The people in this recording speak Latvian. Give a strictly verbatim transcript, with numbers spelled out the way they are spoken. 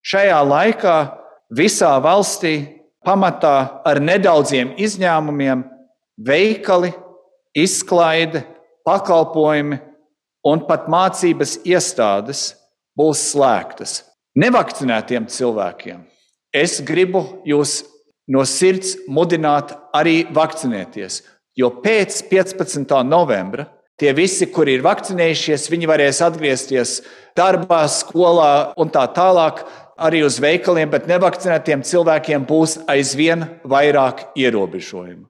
Šajā laikā visā valstī pamatā ar nedaudziem izņēmumiem veikali, izklaide, pakalpojumi un pat mācības iestādes būs slēgtas. Nevakcinētiem cilvēkiem es gribu jūs no sirds mudināt arī vakcinēties, jo pēc piecpadsmitā novembra tie visi, kuri ir vakcinējušies, viņi varēs atgriezties darbā, skolā un tā tālāk arī uz veikaliem, bet nevakcinētiem cilvēkiem būs aizvien vairāk ierobežojumu.